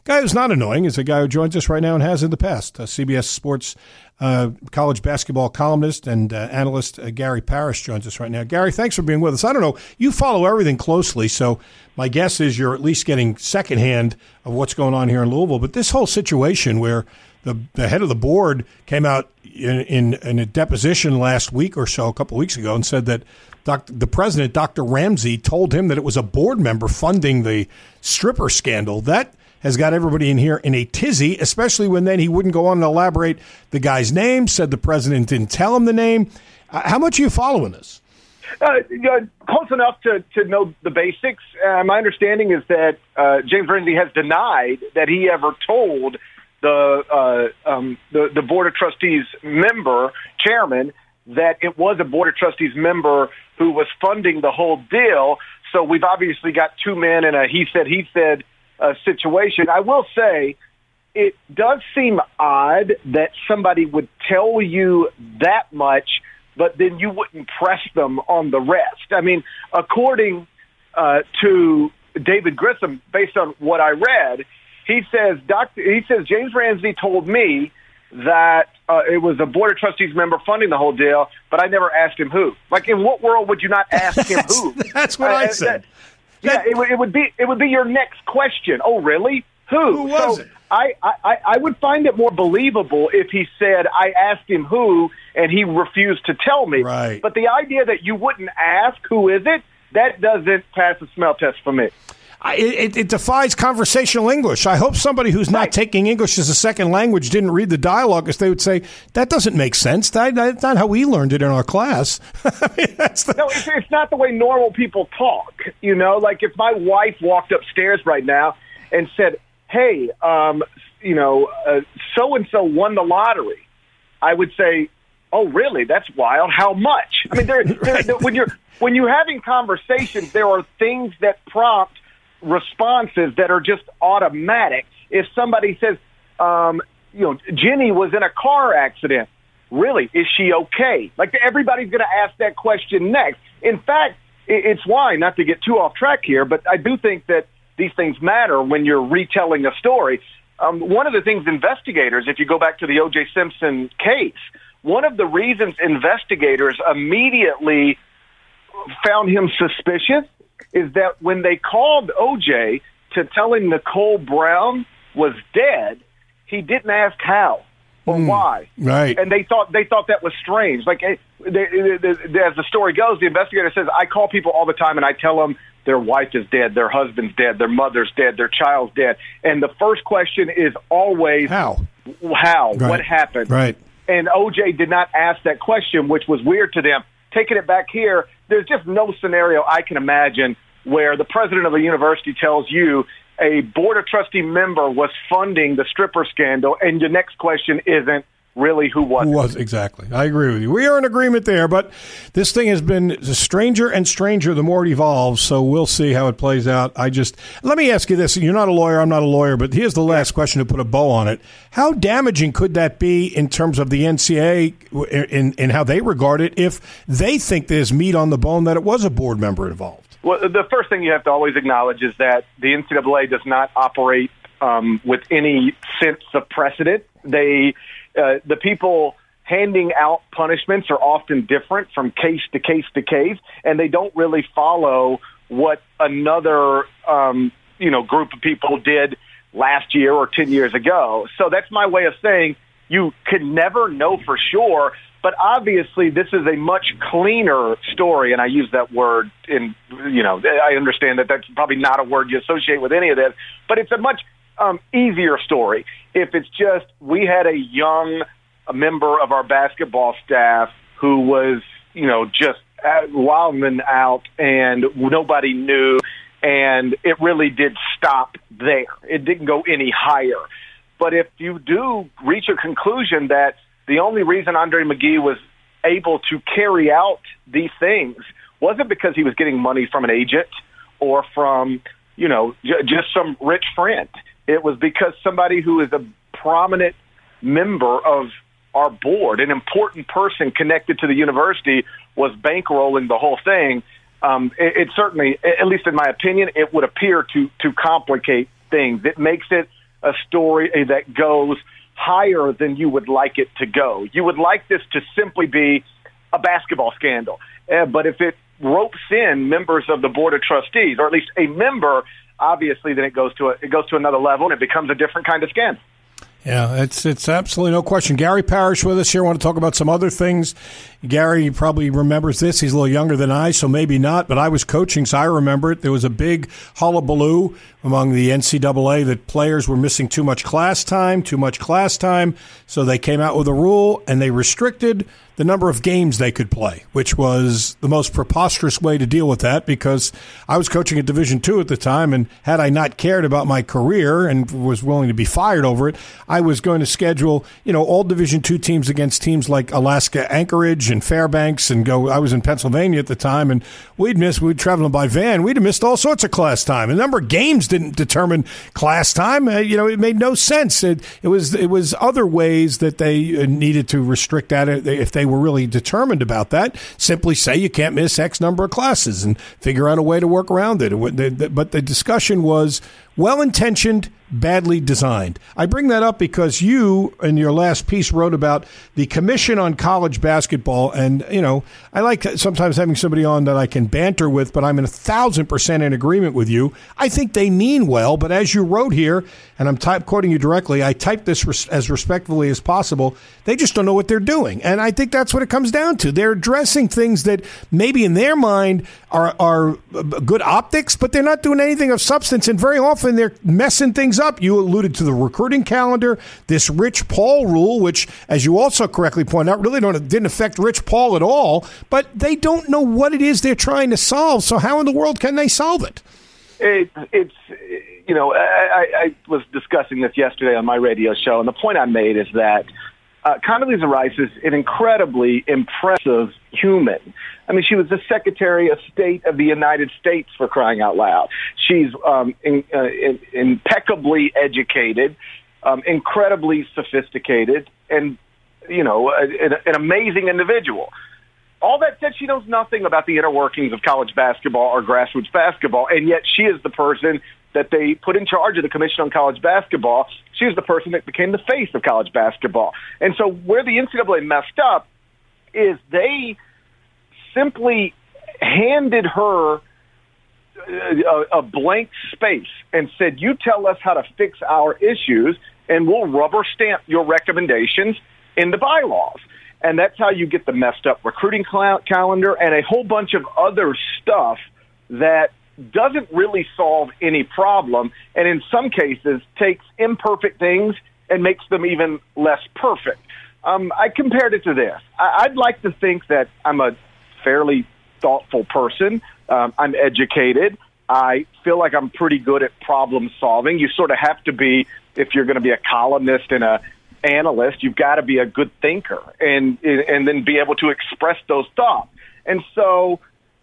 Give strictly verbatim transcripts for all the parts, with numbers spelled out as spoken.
Guy who's not annoying is a guy who joins us right now and has in the past. Uh, C B S Sports uh, college basketball columnist and uh, analyst uh, Gary Parrish joins us right now. Gary, thanks for being with us. I don't know, you follow everything closely, so my guess is you're at least getting secondhand of what's going on here in Louisville. But this whole situation where the, the head of the board came out in, in, in a deposition last week or so, a couple of weeks ago, and said that Doctor the president, Doctor Ramsey, told him that it was a board member funding the stripper scandal. That has got everybody in here in a tizzy, especially when then he wouldn't go on and elaborate the guy's name, said the president didn't tell him the name. Uh, how much are you following this? Uh, uh, close enough to, to know the basics. Uh, my understanding is that uh, James Ramsey has denied that he ever told the, uh, um, the the Board of Trustees member, chairman, that it was a Board of Trustees member who was funding the whole deal. So we've obviously got two men in a he said, he said uh, situation. I will say it does seem odd that somebody would tell you that much, but then you wouldn't press them on the rest. I mean, according uh, to David Grissom, based on what I read, he says, Doctor he says, James Ramsey told me that uh, it was a Board of Trustees member funding the whole deal, but I never asked him who. Like, in what world would you not ask him who? That's what uh, I said. That, yeah, it, it would be it would be your next question. Oh, really? Who? Who was so it? I, I, I would find it more believable if he said, I asked him who, and he refused to tell me. Right. But the idea that you wouldn't ask who is it, that doesn't pass the smell test for me. I, it, it defies conversational English. I hope somebody who's not right. taking English as a second language didn't read the dialogue, because they would say, that doesn't make sense. That, that's not how we learned it in our class. I mean, that's the... No, it's, it's not the way normal people talk. You know, like if my wife walked upstairs right now and said, hey, um, you know, uh, so-and-so won the lottery, I would say, oh, really? That's wild. How much? I mean, there, there, there, when you're when you're having conversations, there are things that prompt responses that are just automatic. If somebody says, um, you know, Jenny was in a car accident, really, is she okay? Like, everybody's going to ask that question next. In fact, it's why, not to get too off track here, but I do think that these things matter when you're retelling a story. Um, one of the things investigators, if you go back to the O J Simpson case, one of the reasons investigators immediately found him suspicious is that when they called O J to tell him Nicole Brown was dead, he didn't ask how or mm, why. Right. And they thought they thought that was strange. Like, they, they, they, as the story goes, the investigator says, I call people all the time and I tell them their wife is dead, their husband's dead, their mother's dead, their child's dead. And the first question is always, how? How? Right. What happened? Right. And O J did not ask that question, which was weird to them. Taking it back here, there's just no scenario I can imagine where the president of a university tells you a Board of Trustee member was funding the stripper scandal, and your next question isn't really who was Who it. was exactly. I agree with you. We are in agreement there, but this thing has been stranger and stranger the more it evolves, so we'll see how it plays out. I just let me ask you this. You're not a lawyer, I'm not a lawyer, but here's the last question to put a bow on it. How damaging could that be in terms of the N C double A in, in how they regard it if they think there's meat on the bone that it was a board member involved? Well, the first thing you have to always acknowledge is that the N C double A does not operate um, with any sense of precedent. They Uh, the people handing out punishments are often different from case to case to case, and they don't really follow what another um, you know group of people did last year or ten years ago. So that's my way of saying you can never know for sure, but obviously this is a much cleaner story, and I use that word in, you know, I understand that that's probably not a word you associate with any of this, but it's a much Um, easier story. If it's just we had a young a member of our basketball staff who was, you know, just wilding out and nobody knew, and it really did stop there. It didn't go any higher. But if you do reach a conclusion that the only reason Andre McGee was able to carry out these things wasn't because he was getting money from an agent or from, you know, j- just some rich friend. It was because somebody who is a prominent member of our board, an important person connected to the university, was bankrolling the whole thing. Um, it, it certainly, at least in my opinion, it would appear to to complicate things. It makes it a story that goes higher than you would like it to go. You would like this to simply be a basketball scandal. Uh, but if it ropes in members of the Board of Trustees, or at least a member, obviously then it goes to a, it goes to another level and it becomes a different kind of scandal. Yeah, it's it's absolutely no question. Gary Parrish with us here. I want to talk about some other things. Gary probably remembers this. He's a little younger than I, so maybe not, but I was coaching, so I remember it. There was a big hullabaloo among the N C double A that players were missing too much class time, too much class time, so they came out with a rule, and they restricted the number of games they could play, which was the most preposterous way to deal with that, because I was coaching at Division two at the time, and had I not cared about my career and was willing to be fired over it, I was going to schedule, you know, all Division two teams against teams like Alaska Anchorage and Fairbanks, and go. I was in Pennsylvania at the time, and we'd miss, we'd travel by van, we'd have missed all sorts of class time. The number of games didn't determine class time. Uh, you know, it made no sense. It, it was it was other ways that they needed to restrict that if they were really determined about that. Simply say you can't miss X number of classes and figure out a way to work around it. But the discussion was well-intentioned, badly designed. I bring that up because you, in your last piece, wrote about the Commission on College Basketball, and, you know, I like sometimes having somebody on that I can banter with, but I'm in a thousand percent in agreement with you. I think they mean well, but as you wrote here, and I'm type quoting you directly, I typed this res- as respectfully as possible, they just don't know what they're doing. And I think that's what it comes down to. They're addressing things that maybe in their mind are, are good optics, but they're not doing anything of substance, and very often they're messing things up. You alluded to the recruiting calendar, this Rich Paul rule, which, as you also correctly point out, really don't, didn't affect Rich Paul at all, but they don't know what it is they're trying to solve. So how in the world can they solve it? it it's, you know, I, I was discussing this yesterday on my radio show, and the point I made is that uh, Condoleezza Rice is an incredibly impressive human. I mean, she was the Secretary of State of the United States, for crying out loud. She's um, in, uh, in, impeccably educated, um, incredibly sophisticated, and, you know, an, an amazing individual. All that said, she knows nothing about the inner workings of college basketball or grassroots basketball, and yet she is the person that they put in charge of the Commission on College Basketball. She is the person that became the face of college basketball. And so where the N C double A messed up is they simply handed her a, a blank space and said, you tell us how to fix our issues, and we'll rubber stamp your recommendations in the bylaws. And that's how you get the messed up recruiting cal- calendar and a whole bunch of other stuff that doesn't really solve any problem, and in some cases takes imperfect things and makes them even less perfect. Um, I compared it to this. I- I'd like to think that I'm a fairly thoughtful person. Um, I'm educated. I feel like I'm pretty good at problem solving. You sort of have to be, if you're going to be a columnist and a analyst, you've got to be a good thinker and and then be able to express those thoughts. And so,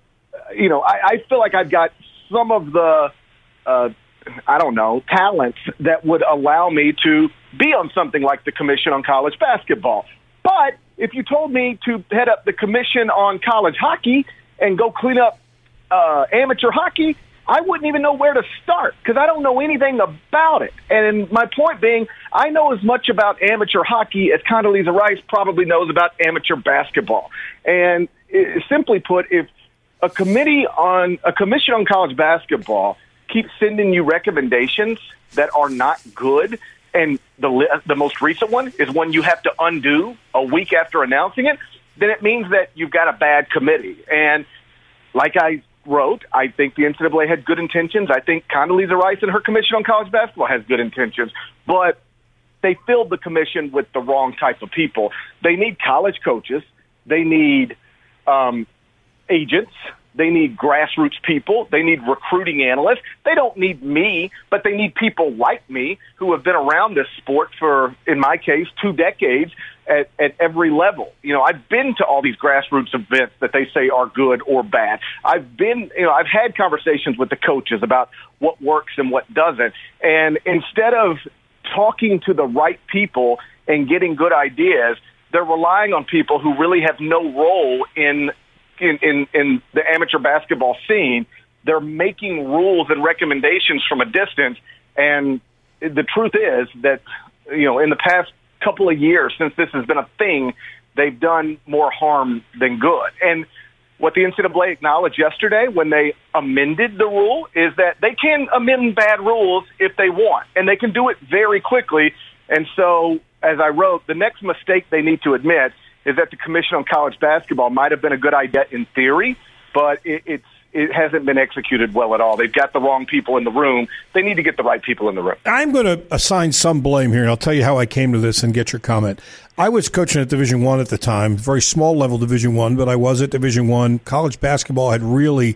you know, I, I feel like I've got some of the, uh, I don't know, talents that would allow me to be on something like the Commission on College Basketball. But if you told me to head up the Commission on College Hockey and go clean up uh, amateur hockey, I wouldn't even know where to start because I don't know anything about it. And my point being, I know as much about amateur hockey as Condoleezza Rice probably knows about amateur basketball. And it, simply put, if a committee on a commission on college basketball keeps sending you recommendations that are not good, and the the most recent one is one you have to undo a week after announcing it, then it means that you've got a bad committee. And like I wrote, I think the N C double A had good intentions. I think Condoleezza Rice and her Commission on College Basketball has good intentions. But they filled the commission with the wrong type of people. They need college coaches. They need um, agents. They need grassroots people. They need recruiting analysts. They don't need me, but they need people like me who have been around this sport for, in my case, two decades at, at every level. You know, I've been to all these grassroots events that they say are good or bad. I've been, you know, I've had conversations with the coaches about what works and what doesn't. And instead of talking to the right people and getting good ideas, they're relying on people who really have no role in In, in, in the amateur basketball scene. They're making rules and recommendations from a distance, and the truth is that, you know, in the past couple of years since this has been a thing, they've done more harm than good. And what the N C double A acknowledged yesterday when they amended the rule is that they can amend bad rules if they want, and they can do it very quickly. And so, as I wrote, the next mistake they need to admit is that the Commission on College Basketball might have been a good idea in theory, but it, it's it hasn't been executed well at all. They've got the wrong people in the room. They need to get the right people in the room. I'm going to assign some blame here, and I'll tell you how I came to this and get your comment. I was coaching at Division One at the time, very small level Division One, but I was at Division One. College basketball had really,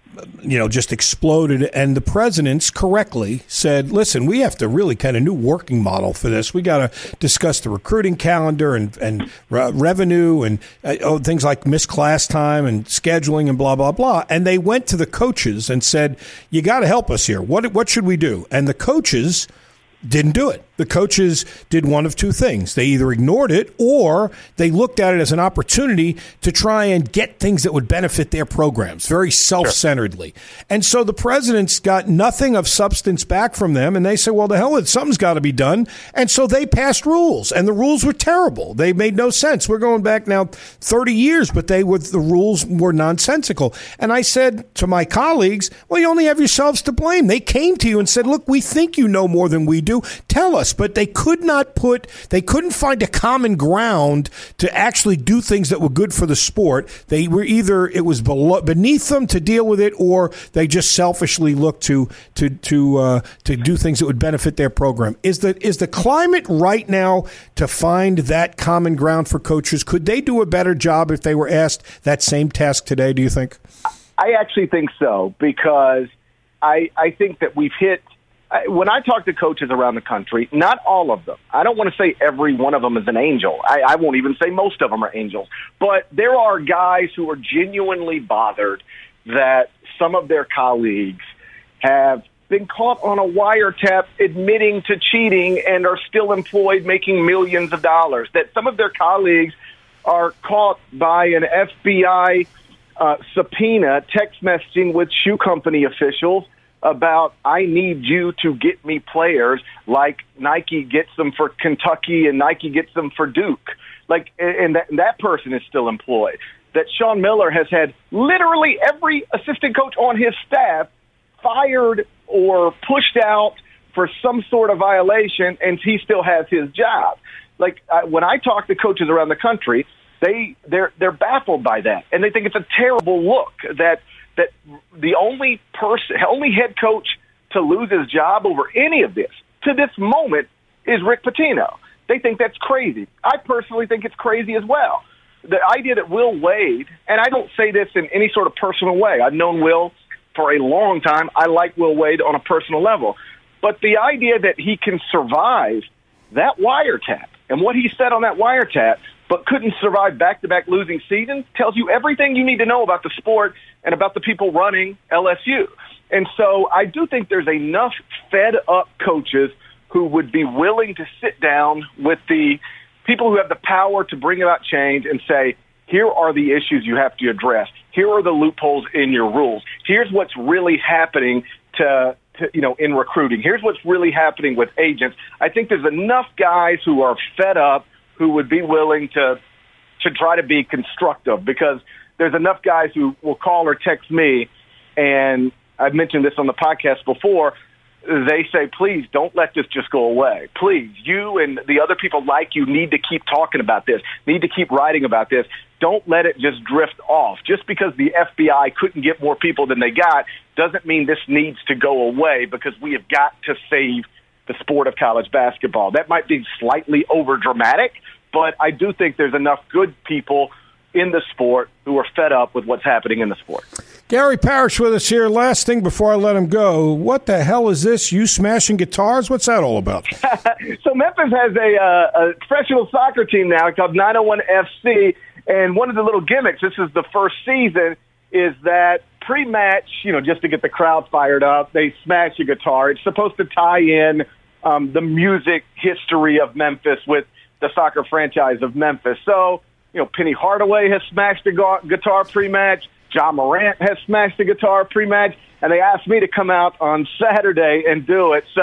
you know, just exploded, and the presidents correctly said, listen, we have to really kind of new working model for this. We got to discuss the recruiting calendar and, and re- revenue and uh, oh, things like missed class time and scheduling and blah, blah, blah. And they went to the coaches and said, you got to help us here. What, what should we do? And the coaches didn't do it. The coaches did one of two things. They either ignored it or they looked at it as an opportunity to try and get things that would benefit their programs very self-centeredly. Sure. And so the presidents got nothing of substance back from them, and they said, well, the hell with it, something's got to be done. And so they passed rules, and the rules were terrible. They made no sense. We're going back now thirty years, but they were the rules were nonsensical. And I said to my colleagues, well, you only have yourselves to blame. They came to you and said, look, we think you know more than we do. Tell us. But they could not put, they couldn't find a common ground to actually do things that were good for the sport. They were either, it was below, beneath them to deal with it, or they just selfishly looked to to to uh, to do things that would benefit their program. Is the is the climate right now to find that common ground for coaches? Could they do a better job if they were asked that same task today, do you think? I actually think so, because I I think that we've hit, when I talk to coaches around the country, not all of them, I don't want to say every one of them is an angel. I, I won't even say most of them are angels. But there are guys who are genuinely bothered that some of their colleagues have been caught on a wiretap admitting to cheating and are still employed making millions of dollars, that some of their colleagues are caught by an F B I uh, subpoena text messaging with shoe company officials about, I need you to get me players like Nike gets them for Kentucky and Nike gets them for Duke. Like, and that, and that person is still employed. That Sean Miller has had literally every assistant coach on his staff fired or pushed out for some sort of violation, and he still has his job. Like, uh, when I talk to coaches around the country, they, they're, they're baffled by that, and they think it's a terrible look that that the only person, only head coach to lose his job over any of this to this moment is Rick Pitino. They think that's crazy. I personally think it's crazy as well. The idea that Will Wade, and I don't say this in any sort of personal way. I've known Will for a long time. I like Will Wade on a personal level. But the idea that he can survive that wiretap and what he said on that wiretap, but couldn't survive back-to-back losing seasons, tells you everything you need to know about the sport and about the people running L S U. And so I do think there's enough fed-up coaches who would be willing to sit down with the people who have the power to bring about change and say, here are the issues you have to address. Here are the loopholes in your rules. Here's what's really happening to, to you know, in recruiting. Here's what's really happening with agents. I think there's enough guys who are fed up who would be willing to to try to be constructive, because there's enough guys who will call or text me, and I've mentioned this on the podcast before, they say, please don't let this just go away. Please, you and the other people like you need to keep talking about this, need to keep writing about this. Don't let it just drift off. Just because the F B I couldn't get more people than they got doesn't mean this needs to go away, because we have got to save the sport of college basketball. That might be slightly over-dramatic, but I do think there's enough good people in the sport who are fed up with what's happening in the sport. Gary Parrish with us here. Last thing before I let him go, what the hell is this? You smashing guitars? What's that all about? So Memphis has a, uh, a professional soccer team now called nine oh one F C, and one of the little gimmicks, this is the first season, is that pre-match, you know, just to get the crowd fired up, they smash a guitar. It's supposed to tie in um, the music history of Memphis with the soccer franchise of Memphis. So, you know, Penny Hardaway has smashed a guitar pre-match. John Morant has smashed a guitar pre-match. And they asked me to come out on Saturday and do it. So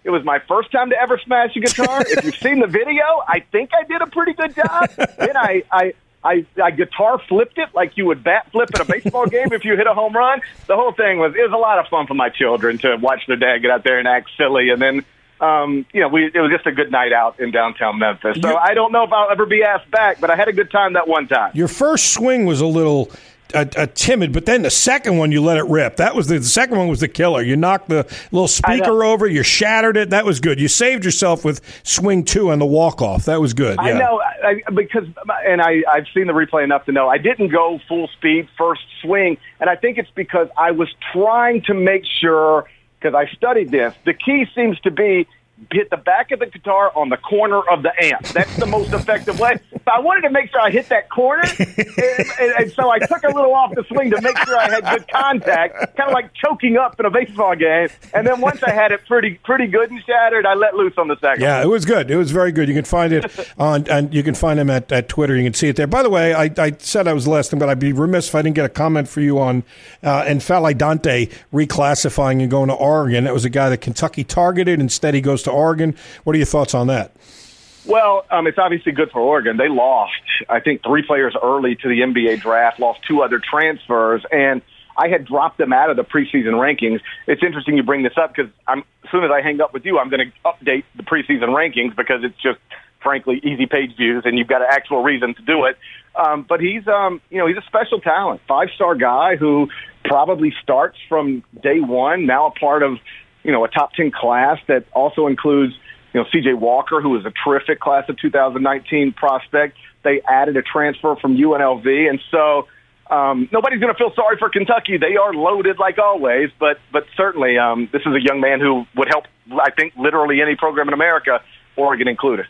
It was my first time to ever smash a guitar. If you've seen the video, I think I did a pretty good job. Then I, I, I, I guitar flipped it like you would bat flip at a baseball game if you hit a home run. The whole thing was, it was a lot of fun for my children to watch their dad get out there and act silly. And then, um, you know, we, it was just a good night out in downtown Memphis. So I don't know if I'll ever be asked back, but I had a good time that one time. Your first swing was a little uh, uh, timid, but then the second one, you let it rip. That was the, the second one was the killer. You knocked the little speaker over, you shattered it. That was good. You saved yourself with swing two on the walk-off. That was good. I yeah. know, I, because, and I, I've seen the replay enough to know, I didn't go full speed first swing, and I think it's because I was trying to make sure, because I studied this, the key seems to be hit the back of the guitar on the corner of the amp. That's the most effective way. So I wanted to make sure I hit that corner, and, and, and so I took a little off the swing to make sure I had good contact, kind of like choking up in a baseball game. And then once I had it pretty pretty good and shattered, I let loose on the second. Yeah, it was good. It was very good. You can find it on, and you can find them at, at Twitter. You can see it there. By the way, I, I said I was last thing, but I'd be remiss if I didn't get a comment for you on uh, N'Faly Dante reclassifying and going to Oregon. That was a guy that Kentucky targeted. Instead, he goes to Oregon. What are your thoughts on that? Well, um, it's obviously good for Oregon. They lost, I think, three players early to the N B A draft, lost two other transfers, and I had dropped them out of the preseason rankings. It's interesting you bring this up because I'm, as soon as I hang up with you, I'm going to update the preseason rankings because it's just, frankly, easy page views, and you've got an actual reason to do it. Um, but he's, um, you know, he's a special talent, five-star guy who probably starts from day one, now a part of, you know, a top ten class that also includes, you know, C J Walker, who is a terrific class of two thousand nineteen prospect. They added a transfer from U N L V. And so um, nobody's going to feel sorry for Kentucky. They are loaded like always, but but certainly um, this is a young man who would help, I think, literally any program in America, Oregon included.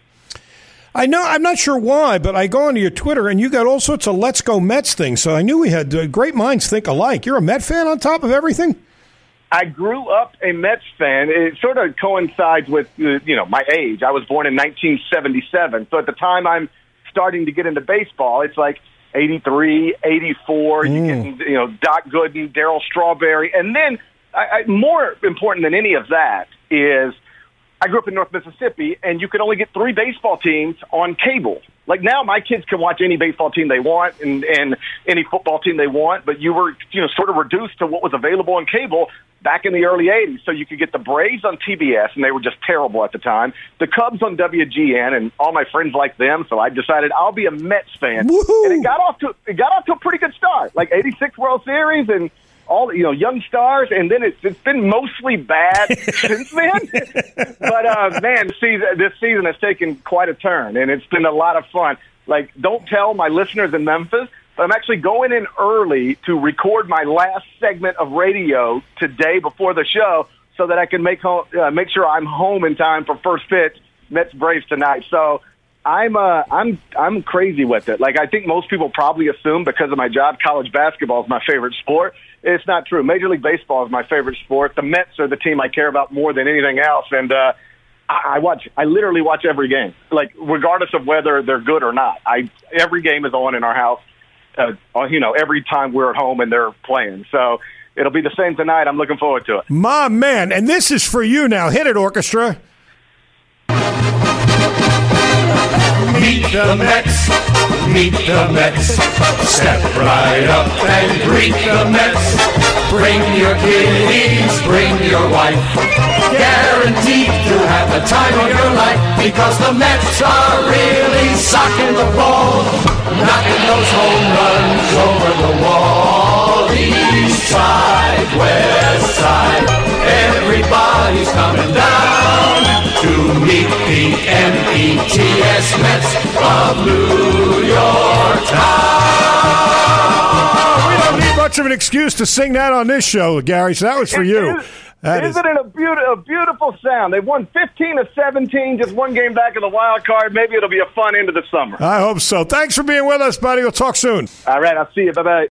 I know. I'm not sure why, but I go onto your Twitter, and you got all sorts of Let's Go Mets things. So I knew we had uh, great minds think alike. You're a Met fan on top of everything? I grew up a Mets fan. It sort of coincides with, you know, my age. I was born in nineteen seventy-seven. So at the time I'm starting to get into baseball, it's like eighty-three, eighty-four, mm. you get, you know, Doc Gooden, Darryl Strawberry. And then I, I, more important than any of that is I grew up in North Mississippi, and you could only get three baseball teams on cable. Like now my kids can watch any baseball team they want and, and any football team they want, but you were, you know, sort of reduced to what was available on cable back in the early eighties. So you could get the Braves on T B S, and they were just terrible at the time, the Cubs on W G N, and all my friends liked them, so I decided I'll be a Mets fan. Woo-hoo! And it got off to it got off to a pretty good start, like eighty-six World Series and all, you know, young stars, and then it's it's been mostly bad since then. But uh, man, this season, this season has taken quite a turn, and it's been a lot of fun. Like, don't tell my listeners in Memphis, but I'm actually going in early to record my last segment of radio today before the show, so that I can make home, uh, make sure I'm home in time for first pitch, Mets Braves tonight. So I'm uh, I'm I'm crazy with it. Like, I think most people probably assume because of my job, college basketball is my favorite sport. It's not true. Major League Baseball is my favorite sport. The Mets are the team I care about more than anything else, and uh, I, I watch. I literally watch every game, like regardless of whether they're good or not. I every game is on in our house. Uh, you know, every time we're at home and they're playing. So it'll be the same tonight. I'm looking forward to it. My man, and this is for you now. Hit it, orchestra. Meet the Mets, meet the Mets. Step right up and greet the Mets. Bring your kiddies, bring your wife. Guaranteed to have the time of your life, because the Mets are really socking the ball, knocking those home runs over the wall. East side, west side, everybody's coming down to meet the M E T S Mets of New York Town. We don't need much of an excuse to sing that on this show, Gary, so that was for you. That Isn't is. it a, be- a beautiful sound? They've won fifteen to seventeen, just one game back in the wild card. Maybe it'll be a fun end of the summer. I hope so. Thanks for being with us, buddy. We'll talk soon. All right, I'll see you. Bye-bye.